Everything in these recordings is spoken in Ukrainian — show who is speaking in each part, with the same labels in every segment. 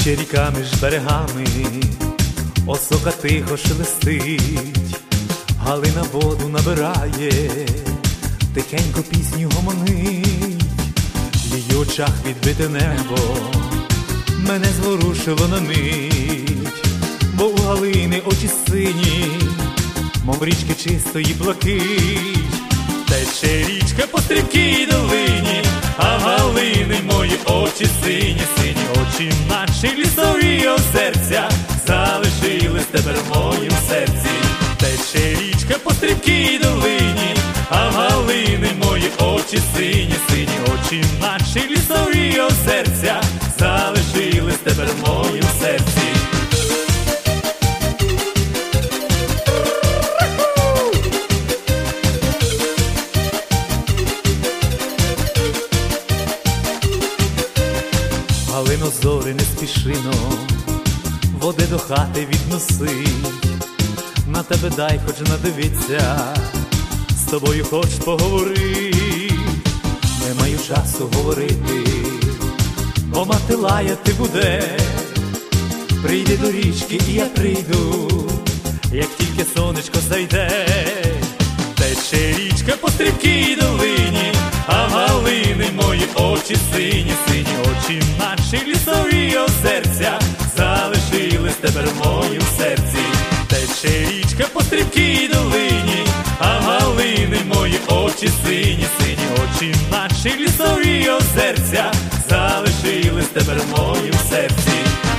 Speaker 1: Тече ріка між берегами, осока тихо шелестить, галина воду набирає, тихенько пісню гомонить. В її очах відбите небо мене зворушило на мить, бо у галини очі сині, мов річки чистої блакить. Тече річка по стрімкій долині, а в галини мої очі сині, сині очі наші лісові озерця залишились тепер в моїм серці. Тече річка по стрімкій долині, а в галини мої очі сині, сині очі наші лісові озерця залишились тепер в моїм серці. Галино, зорі не спішино, води до хати відносить, на тебе дай хоч надивиться, з тобою хоч поговорить. Не маю часу говорити, бо мати лаяти буде. Прийди до річки і я прийду, як тільки сонечко зайде. Тече річка по стрімкій долині, а в галини мої очі сині, сині очі наші лісові озерця залишились тепер в моїм серці. Тече річка по стрімкій долині, а в галини мої очі сині, сині очі наші лісові озерця залишились тепер в моїм серці.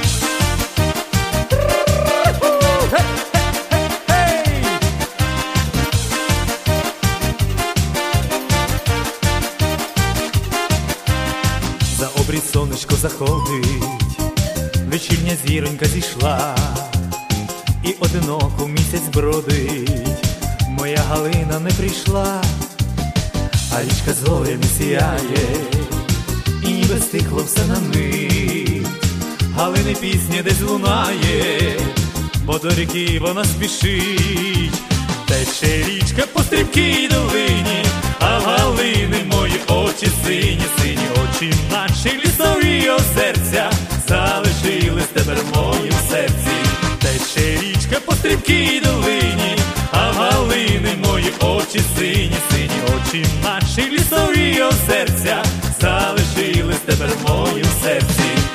Speaker 1: За обрій сонечко заходить, вечірня зіронька зійшла, і одиноко місяць бродить, моя галина не прийшла. А річка зорями сіяє, і ніби стихло все на мить. Галини пісня десь лунає, бо до ріки вона спішить. Тече річка по стрімкій долині, а в галини мої очі сині, сині очі наші лісові озерця залишились тепер в моїм серці. Тече річка по стрімкій долині, а в галини мої очі сині, сині очі наші лісові озерця залишились тепер в моїм серці.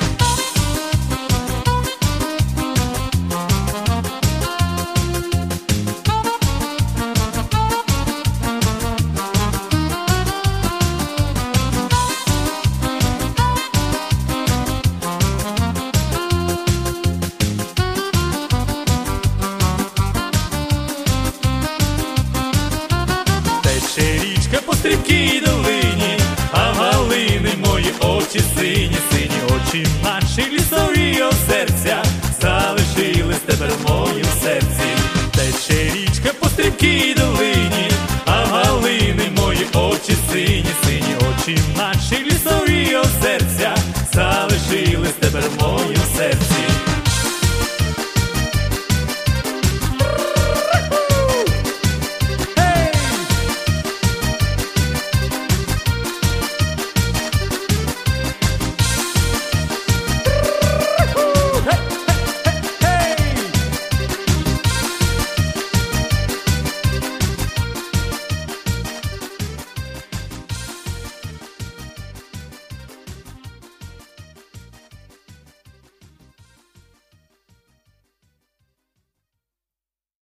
Speaker 1: Тече річка по стрімкій долині, а в галини мої очі сині, сині очі наші лісові